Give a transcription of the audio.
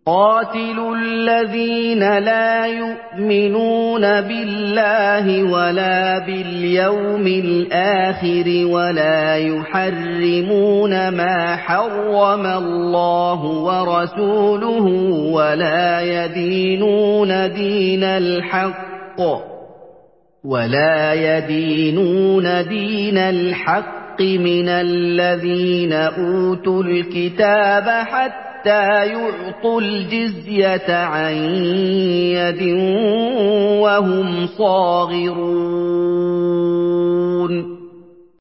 قَاتِلُوا الَّذِينَ لَا يُؤْمِنُونَ بِاللَّهِ وَلَا بِالْيَوْمِ الْآخِرِ وَلَا يُحَرِّمُونَ مَا حَرَّمَ اللَّهُ وَرَسُولُهُ وَلَا يَدِينُونَ دِينَ الْحَقِّ مِنَ الَّذِينَ أُوتُوا الْكِتَابَ حَتَّىٰ يُعْطُوا الْجِزْيَةَ عَن يَدٍ وَهُمْ صَاغِرُونَ